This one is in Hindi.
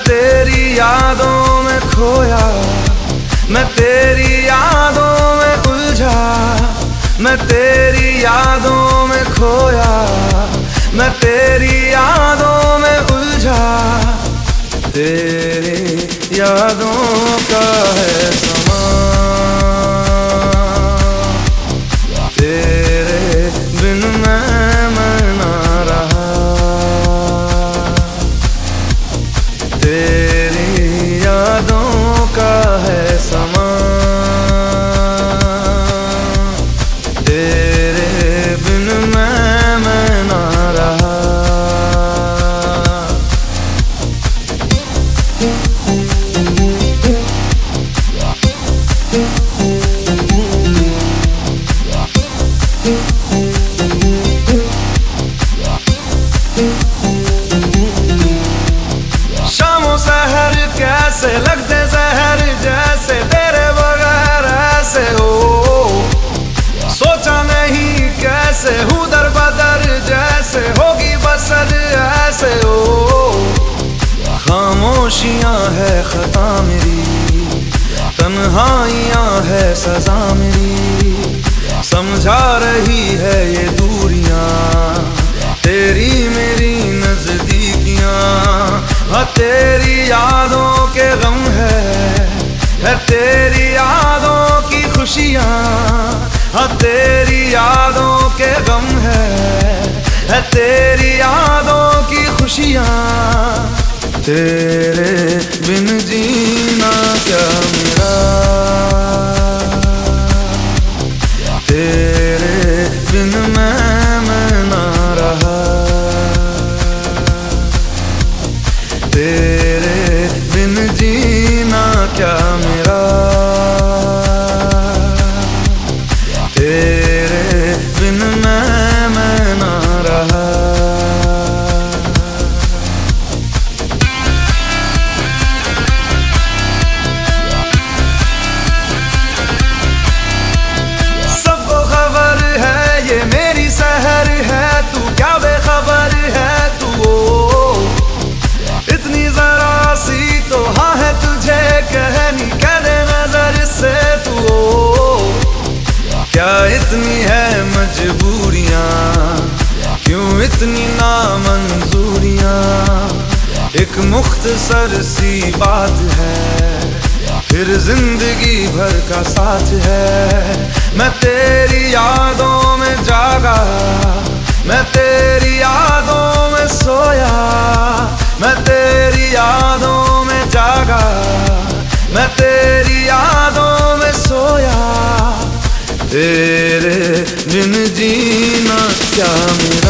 तेरी यादों में खोया, मैं तेरी यादों में उलझा, मैं तेरी यादों में खोया, मैं तेरी यादों में उलझा। तेरी यादों का है समा, तेरे बिन मैं ना रहा। तेरी यादों का है समा, तेरे बिन मैं ना रहा। शामों सहर कैसे लगते जहर, जैसे तेरे बगैर ऐसे हो। सोचा नहीं कैसे हूँ दर बदर, जैसे होगी बसर ऐसे हो। खामोशियाँ है खता मेरी, तन्हाइयाँ है सजा मेरी। समझा रही है ये दूरियां तेरी मेरी नजदीकियां। हाँ तेरी यादों के गम है तेरी यादों की खुशियां। हाँ तेरी यादों के गम है तेरी यादों की खुशियां। तेरे बिन जीना क्या मेरा, तेरे बिन मैं ना रहा। तेरे बिन जीना क्या मेरा, तेरे बिन मैं ना रहा। सबको खबर है ये मेरी सहर है, तू क्या बेखबर है तू ओ। इतनी जरा सी तो हाँ है तुझे कहनी, कह दे नजर से तू ओ। क्या इतनी है मजबूरियां, क्यों इतनी नामंजूरियां। एक मुख्तसर सी बात है, फिर जिंदगी भर का साथ है। मैं तेरी यादों में जागा, मैं तेरी यादों में सोया। मैं तेरी यादों में जागा, मैं तेरी यादों में सोया। तेरे बिन जीना क्या मेरा।